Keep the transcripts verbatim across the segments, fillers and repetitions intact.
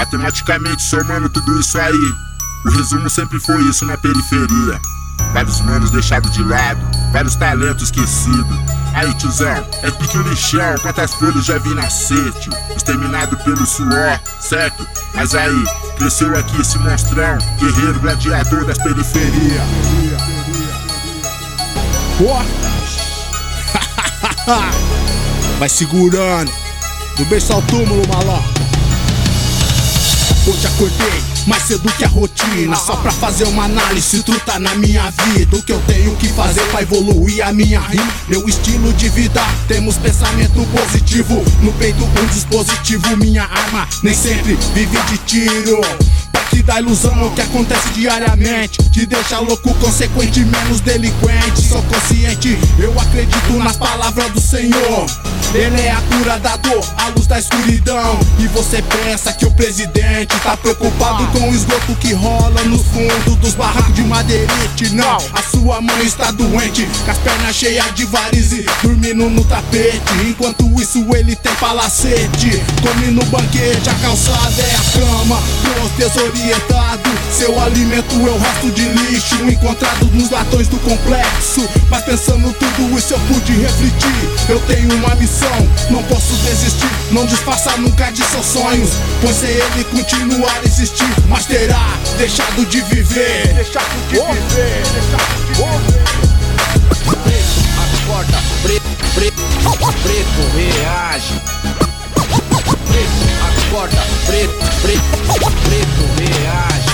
Matematicamente somando tudo isso aí, o resumo sempre foi isso na periferia. Vários manos deixados de lado, vários talentos esquecidos. Aí tiozão, é pique o lixão, quantas flores já vi nascer, tio. Exterminado pelo suor, certo? Mas aí, cresceu aqui esse monstrão, guerreiro gladiador das periferias. Ó, vai segurando, do berço ao túmulo, maluco. Hoje acordei mais cedo que a rotina, só pra fazer uma análise truta na minha vida. O que eu tenho que fazer pra evoluir a minha rima, meu estilo de vida. Temos pensamento positivo, no peito um dispositivo. Minha arma nem sempre vive de tiro, que dá ilusão o que acontece diariamente, te deixa louco, consequente, menos delinquente. Sou consciente, eu acredito nas palavras do Senhor. Ele é a cura da dor, a luz da escuridão. E você pensa que o presidente tá preocupado com o esgoto que rola no fundo dos barracos de madeirite. Não, a sua mãe está doente, com as pernas cheias de varize, dormindo no tapete. Enquanto isso ele tem palacete, come no banquete, a calçada é a cama, desorientado, seu alimento é o resto de lixo encontrado nos latões do complexo. Mas pensando tudo isso eu pude refletir, eu tenho uma missão, não posso desistir. Não desfaça nunca de seus sonhos, pois se ele continuar a existir, mas terá deixado de viver. Deixado de viver, deixado de viver. Preto acorda, preto, preto, preto reage. Preto acorda, preto, preto, preto reage.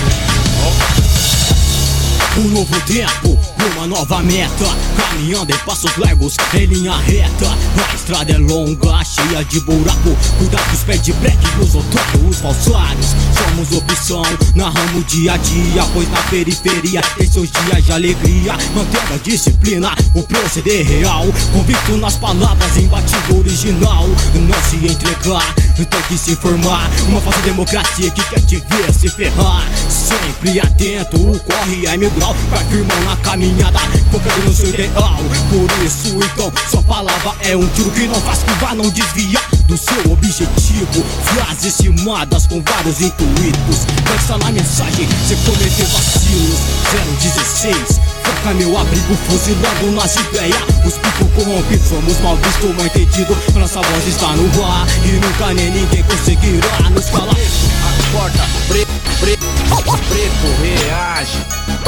Um novo tempo, uma nova meta, caminhando em passos largos, em linha reta. A estrada é longa, cheia de buraco, cuidado dos pés de breque, os otários, os falsários. Somos opção, narramos dia a dia, pois na periferia tem seus dias de alegria. Mantendo a disciplina, o proceder real, convicto nas palavras, imbatível original. Não se entregar, tem que se informar, uma falsa democracia que quer te ver se ferrar. Sempre atento, o corre é mil grau, vai firmão na caminhada, focando no seu ideal. Por isso então, sua palavra é um tiro que não faz curva, não desvia do seu objetivo. Frases rimadas com vários intuitos, pensa na mensagem, cê cometeu vacilos. Zero dezesseis, foca meu abrigo, fuzilando nas ideias. Os picos corrompidos, somos mal vistos, mal entendido. Nossa voz está no ar e nunca nem ninguém conseguirá nos calar. Acorda, preto, preto, preto reage.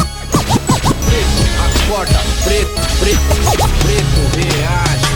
Preto acorda, preto, preto, preto reage.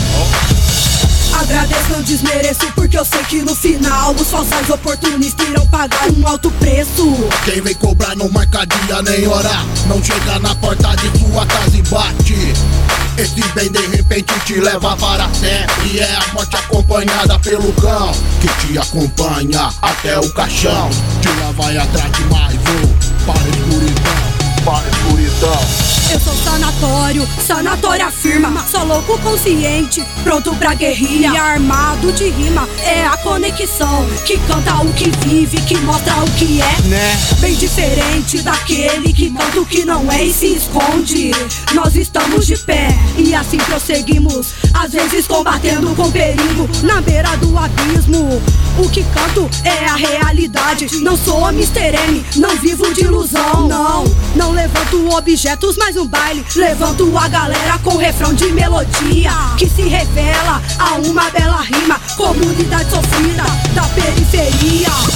Agradeço, não desmereço, porque eu sei que no final os falsos oportunistas irão pagar um alto preço. Quem vem cobrar não marca dia nem hora, não chega na porta de sua casa e bate. Esse bem de repente te leva para sempre, e é a morte acompanhada pelo cão que te acompanha até o caixão. Tira vai atrás de mais um, para a escuridão, para a escuridão. Eu sou sanatório, sanatório afirma. Sou louco consciente, pronto pra guerrilha. E armado de rima, é a conexão que canta o que vive, que mostra o que é, né? Bem diferente daquele que canta o que não é e se esconde. Nós estamos de pé e assim prosseguimos, às vezes combatendo com perigo na beira do abismo. O que canto é a realidade, não sou mister M, não vivo de ilusão. Não, não levanto objetos, mas um baile levanto a galera com refrão de melodia que se revela a uma bela rima. Comunidade sofrida da periferia.